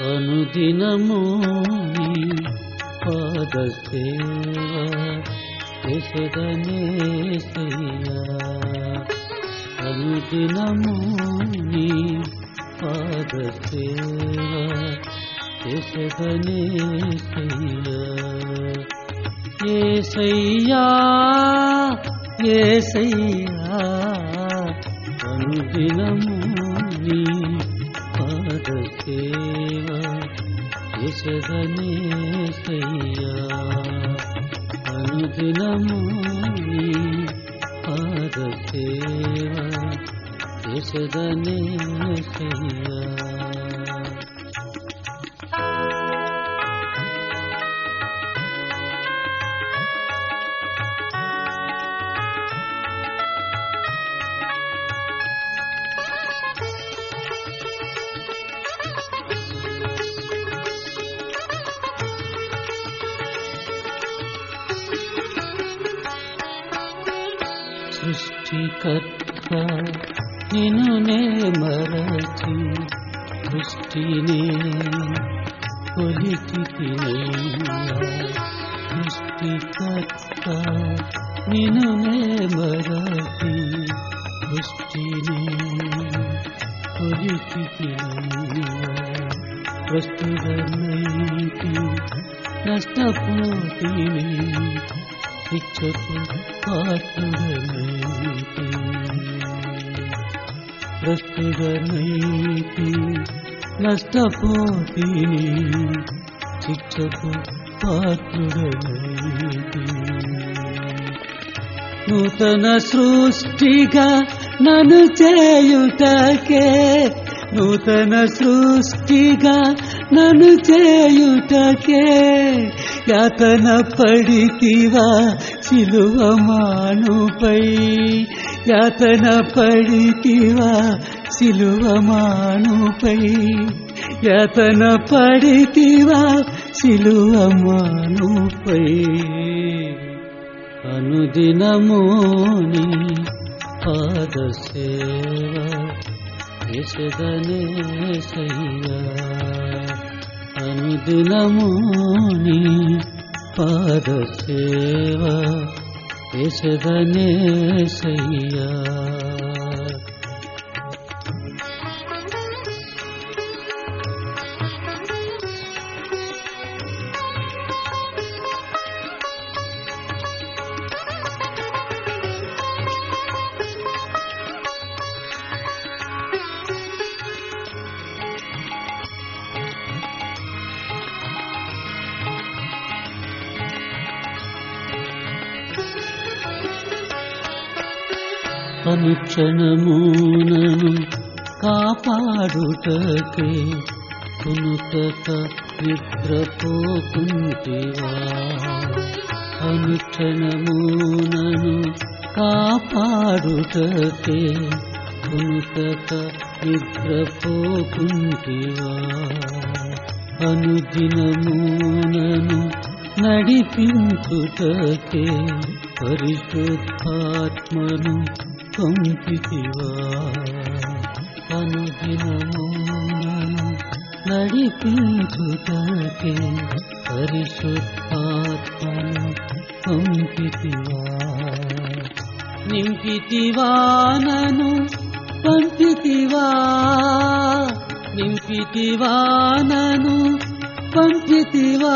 అనుదినము నీ పాదసేవ చేసెదనేసయ్యా. అనుదినము నీ పాదసేవ చేసెదనేసయ్యా. యేసయ్యా యేసయ్యా అనుదినము నీ పాదసేవ చేసెదనేసయ్యా. అనుదినము నీ పాదసేవ చేసెదనేసయ్యా. సృష్టికర్త నిన్ను నే మరచి సృష్టినే కొలిచితినయ్యా. సృష్టికర్త నిన్ను నే మరచి సృష్టినే కొలిచితినయ్యా. ప్రస్తుతమైతి నష్టపోతిని శిక్షకు పాత్రుడనైతి. ప్రస్తుతమైతి నష్టపోతిని శిక్షకు పాత్రుడనైతి. నూతన సృష్టిగా నన్ను చేయుటకే నూతన సృష్టిగా నన్ను చేయుటకే యాతన పడితివా సిలువ మానుపై. యాతన పడితివా సిలువ మానుపై. యాతన పడితివా సిలువ మానుపై. అనుదినము నీ పాదసేవ చేసెదనేసయ్యా. అనుదినము నీ పాదసేవ చేసెదనేసయ్యా. అనుక్షణమునను కాపాడుటకే కునుకక నిద్రపోకుంటివా. అనుక్షణమునను కాపాడుటకే కునుకక నిద్రపోకుంటివా. అనుదినమునను నడిపించుటకే పరిశుద్ధాత్మను పంపితివా. అనుదినమునను నడిపించుటకే పరిశుద్ధాత్మను పంపితివా. నింపితివా నన్ను పంపితివా. నింపితివా నన్ను పంపితివా.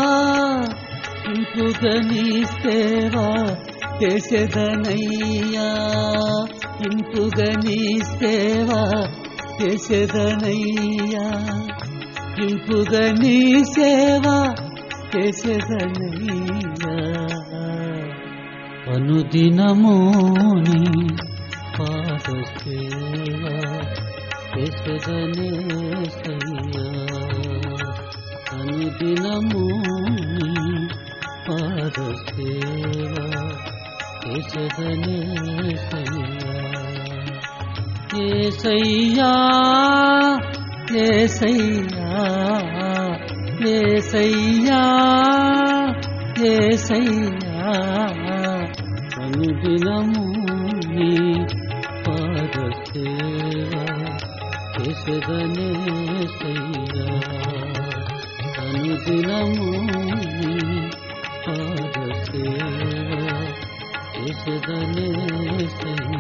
ఇంపుగా నీ సేవ చేసెదనయ్యా. ఇంపుగా నీ సేవ చేసెదనయ్యా. ఇంపుగా నీ సేవ చేసెదనయ్యా. అనుదినము నీ పాదసేవ చేసెదనేసయ్యా. అనుదినము నీ పాదసేవ చేసెదనేసయ్యా. యేసయ్యా యేసయ్యా యేసయ్యా యేసయ్యా అనుదినము నీ పాదసేవ చేసెదనే సయ్యా అనుదినము నీ పాద సేవ చేసెదనే సయ్యా.